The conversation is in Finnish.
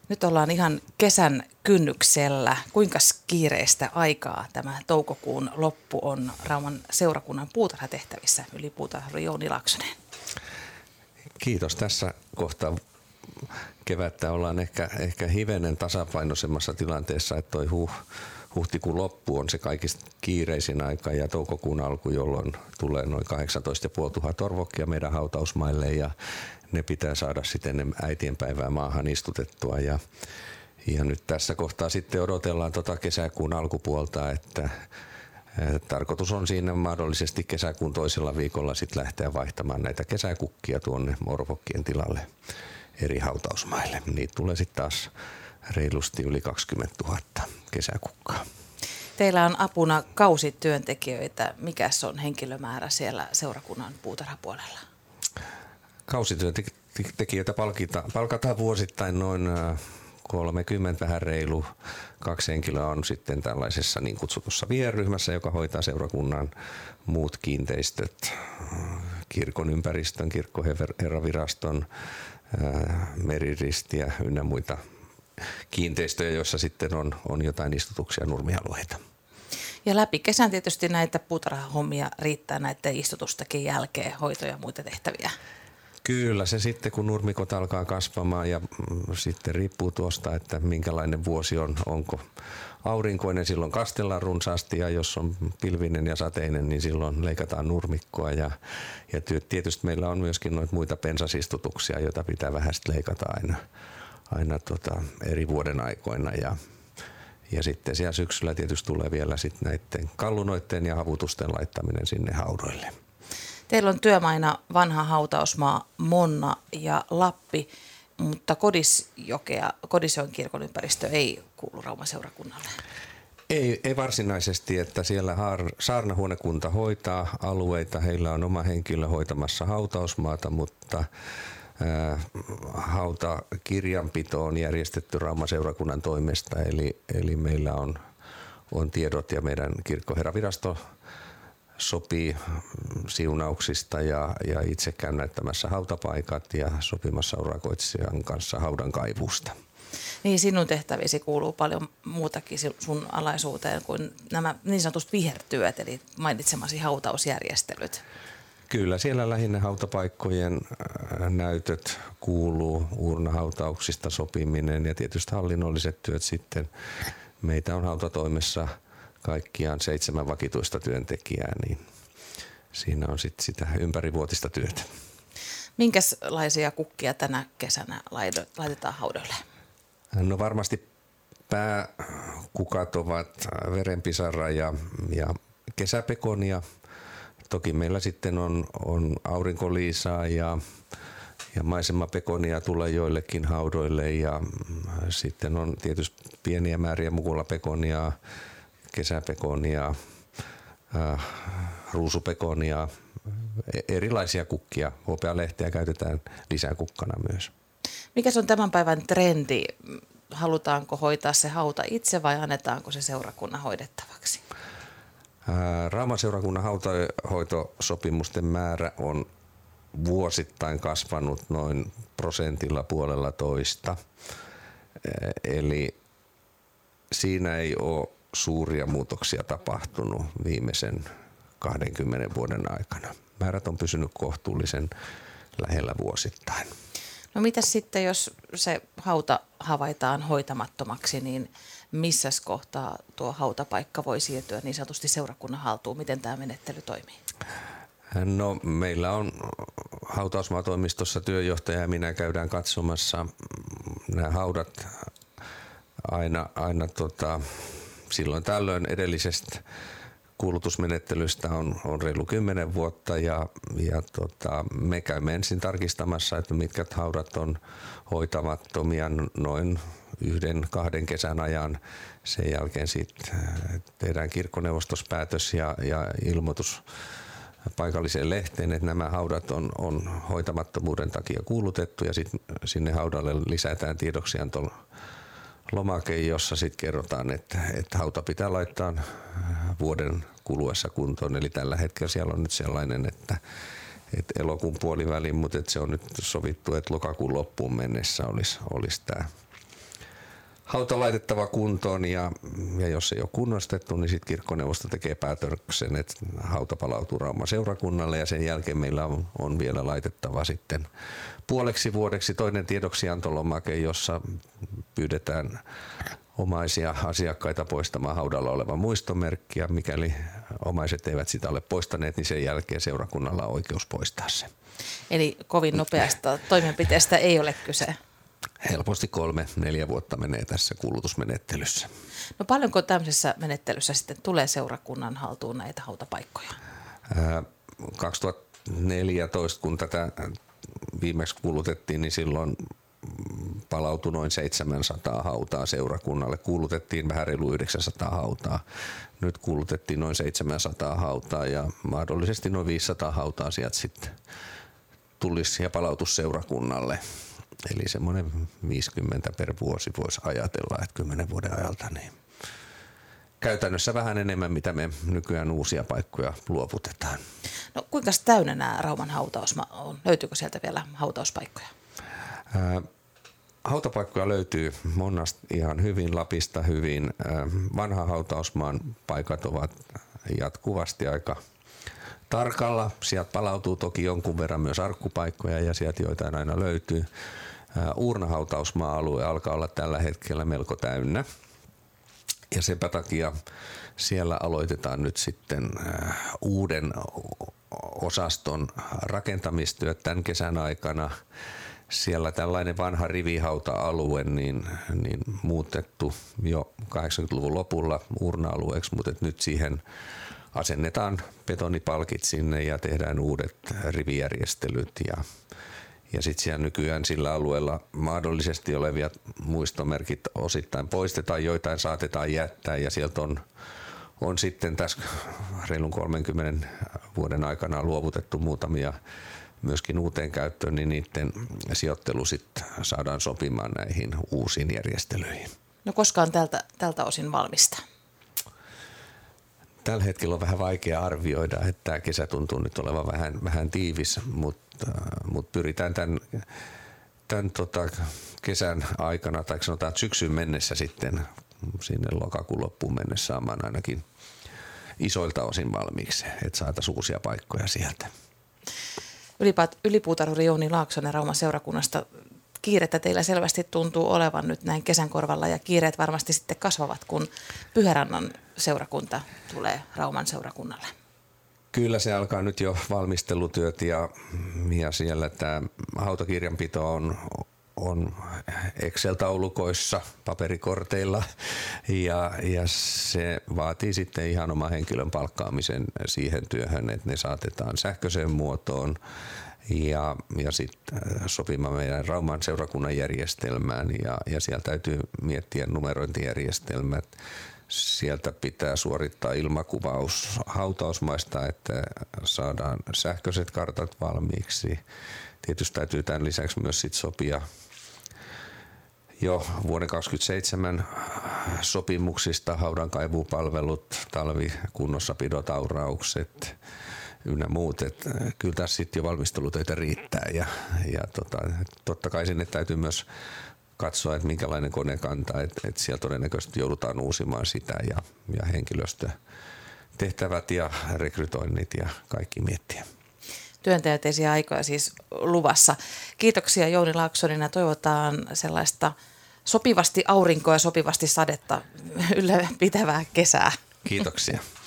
Nyt ollaan ihan kesän kynnyksellä. Kuinka kiireistä aikaa tämä toukokuun loppu on Rauman seurakunnan puutarhatehtävissä? Ylipuutarhuri Jouni Laaksonen. Kiitos. Tässä kohtaa kevättä ollaan ehkä hivenen tasapainoisemmassa tilanteessa, että toi huhtikuun loppu on se kaikista kiireisin aika ja toukokuun alku, jolloin tulee noin 18 500 orvokkia meidän hautausmaille ja ne pitää saada sitten ennen äitienpäivää maahan istutettua ja nyt tässä kohtaa sitten odotellaan kesäkuun alkupuolta, että tarkoitus on siinä mahdollisesti kesäkuun toisella viikolla sitten lähteä vaihtamaan näitä kesäkukkia tuonne orvokkien tilalle eri hautausmaille. Niitä tulee sitten taas reilusti yli 20 000 kesäkukkaa. Teillä on apuna kausityöntekijöitä. Mikäs on henkilömäärä siellä seurakunnan puutarhapuolella? Kausityöntekijöitä palkataan vuosittain noin 30, vähän reilu. 2 henkilöä on sitten tällaisessa niin kutsutussa vierryhmässä, joka hoitaa seurakunnan muut kiinteistöt, kirkon ympäristön, kirkkoherraviraston, meriristiä ynnä muita kiinteistöjä, joissa sitten on jotain istutuksia nurmialueita. Ja läpi kesän tietysti näitä puutarhahommia riittää näiden istutustakin jälkeen, hoitoja ja muita tehtäviä. Kyllä, se sitten kun nurmikot alkaa kasvamaan ja sitten riippuu tuosta, että minkälainen vuosi on, onko aurinkoinen, silloin kastellaan runsaasti ja jos on pilvinen ja sateinen, niin silloin leikataan nurmikkoa ja tietysti meillä on myöskin noita muita pensasistutuksia, joita pitää vähän leikata aina eri vuoden aikoina ja sitten siellä syksyllä tietysti tulee vielä sitten näiden kallunoiden ja havutusten laittaminen sinne haudoille. Teillä on työmaina vanha hautausmaa Monna ja Lappi, mutta Kodisjoen kirkon ympäristö ei kuulu Rauman seurakunnalle. Ei varsinaisesti, että siellä saarnahuonekunta hoitaa alueita. Heillä on oma henkilö hoitamassa hautausmaata, mutta hautakirjanpito on järjestetty Rauman seurakunnan toimesta. Eli meillä on tiedot ja meidän kirkkoherravirasto sopii siunauksista ja itse käyn näyttämässä hautapaikat ja sopimassa urakoitsijan kanssa haudan kaivusta. Niin, sinun tehtävisi kuuluu paljon muutakin sun alaisuuteen kuin nämä niin sanotut vihertyöt, eli mainitsemasi hautausjärjestelyt. Kyllä, siellä lähinnä hautapaikkojen näytöt kuuluu, urnahautauksista sopiminen ja tietysti hallinnolliset työt sitten. Meitä on hautatoimessa kaikkiaan 7 vakituista työntekijää, niin siinä on sitten sitä ympärivuotista työtä. Minkälaisia kukkia tänä kesänä laitetaan haudoille? No varmasti pääkukat ovat verenpisara ja kesäpekonia. Toki meillä sitten on aurinkoliisaa ja maisemapekonia tulee joillekin haudoille ja sitten on tietysti pieniä määriä mukulapekonia, kesäpekonia, ruusupekonia, erilaisia kukkia. Hopealehteä käytetään lisäkukkana myös. Mikäs on tämän päivän trendi? Halutaanko hoitaa se hauta itse vai annetaanko se seurakunnan hoidettavaksi? Rauman seurakunnan hautahoitosopimusten määrä on vuosittain kasvanut noin 1%. Eli siinä ei ole suuria muutoksia tapahtunut viimeisen 20 vuoden aikana. Määrät on pysynyt kohtuullisen lähellä vuosittain. No mitäs sitten, jos se hauta havaitaan hoitamattomaksi, niin missäs kohtaa tuo hautapaikka voi siirtyä niin sanotusti seurakunnan haltuun? Miten tämä menettely toimii? No meillä on hautausmaatoimistossa työjohtaja ja minä käydään katsomassa nämä haudat aina silloin tällöin edellisestä kuulutusmenettelystä on reilu 10 vuotta ja me käymme ensin tarkistamassa, että mitkä haudat on hoitamattomia noin 1-2 kesän ajan. Sen jälkeen sitten tehdään kirkkoneuvostospäätös ja ilmoitus paikalliseen lehteen, että nämä haudat on hoitamattomuuden takia kuulutettu ja sitten sinne haudalle lisätään tiedoksianto lomake, jossa sitten kerrotaan, että hauta pitää laittaa vuoden kuluessa kuntoon. Eli tällä hetkellä siellä on nyt sellainen, että elokuun puoliväliin, mutta se on nyt sovittu, että lokakuun loppuun mennessä olisi tämä hauta laitettava kuntoon ja jos ei ole kunnostettu, niin sitten kirkkoneuvosto tekee päätöksen, että hauta palautuu Rauman seurakunnalle ja sen jälkeen meillä on vielä laitettava sitten puoleksi vuodeksi toinen tiedoksiantolomake, jossa pyydetään omaisia asiakkaita poistamaan haudalla oleva muistomerkki ja mikäli omaiset eivät sitä ole poistaneet, niin sen jälkeen seurakunnalla on oikeus poistaa se. Eli kovin nopeasta toimenpiteestä ei ole kyse. Helposti 3-4 vuotta menee tässä kuulutusmenettelyssä. No paljonko tämmöisessä menettelyssä sitten tulee seurakunnan haltuun näitä hautapaikkoja? 2014, kun tätä viimeksi kuulutettiin, niin silloin palautui noin 700 hautaa seurakunnalle. Kuulutettiin vähän reilu 900 hautaa. Nyt kuulutettiin noin 700 hautaa ja mahdollisesti noin 500 hautaa sieltä sitten tulisi ja palautus seurakunnalle. Eli semmoinen 50 per vuosi voisi ajatella, että 10 vuoden ajalta niin käytännössä vähän enemmän, mitä me nykyään uusia paikkoja luovutetaan. No kuinka täynnä nämä Rauman hautausma on? Löytyykö sieltä vielä hautauspaikkoja? Hautapaikkoja löytyy monasta ihan hyvin, Lapista hyvin. Vanha hautausmaan paikat ovat jatkuvasti aika tarkalla. Sieltä palautuu toki jonkun verran myös arkkupaikkoja ja sieltä joitain aina löytyy. Uurna-hautausmaa-alue alkaa olla tällä hetkellä melko täynnä. Ja senpä takia siellä aloitetaan nyt sitten uuden osaston rakentamistyöt tämän kesän aikana. Siellä tällainen vanha rivihauta-alue niin muutettu jo 80-luvun lopulla uurna-alueeksi, mutta nyt siihen asennetaan betonipalkit sinne ja tehdään uudet rivijärjestelyt ja sitten siellä nykyään sillä alueella mahdollisesti olevia muistomerkit osittain poistetaan, joitain saatetaan jättää ja sieltä on sitten tässä reilun 30 vuoden aikana luovutettu muutamia myöskin uuteen käyttöön, niin niiden sijoittelu sitten saadaan sopimaan näihin uusiin järjestelyihin. No koska on tältä osin valmista? Tällä hetkellä on vähän vaikea arvioida, että tämä kesä tuntuu nyt olevan vähän tiivis, mutta pyritään tämän kesän aikana tai sanotaan syksyyn mennessä sitten sinne lokakuun loppuun mennessä saamaan ainakin isoilta osin valmiiksi, että saataisiin uusia paikkoja sieltä. Ylipuutarhuri Jouni Laaksonen Rauman seurakunnasta. Kiirettä teillä selvästi tuntuu olevan nyt näin kesän korvalla ja kiireet varmasti sitten kasvavat, kun Pyhärannan seurakunta tulee Rauman seurakunnalle. Kyllä se alkaa nyt jo valmistelutyöt ja siellä tämä hautakirjanpito on Excel-taulukoissa, paperikorteilla ja se vaatii sitten ihan oman henkilön palkkaamisen siihen työhön, että ne saatetaan sähköiseen muotoon ja sitten sopimaan meidän Rauman seurakunnan järjestelmään ja siellä täytyy miettiä numerointijärjestelmät. Sieltä pitää suorittaa ilmakuvaus hautausmaista, että saadaan sähköiset kartat valmiiksi. Tietysti täytyy tämän lisäksi myös sit sopia jo vuoden 2027 sopimuksista, haudankaivupalvelut, talvikunnossapidot, auraukset ynnä muut. Kyllä tässä sitten jo valmistelutöitä riittää ja totta kai sinne täytyy myös katsoa, että minkälainen kone kantaa, että siellä todennäköisesti joudutaan uusimaan sitä ja henkilöstötehtävät ja rekrytoinnit ja kaikki miettiä. Työntäjäteisiä aikoja siis luvassa. Kiitoksia Jouni Laaksonen ja toivotaan sellaista sopivasti aurinkoa ja sopivasti sadetta ylläpitävää kesää. Kiitoksia.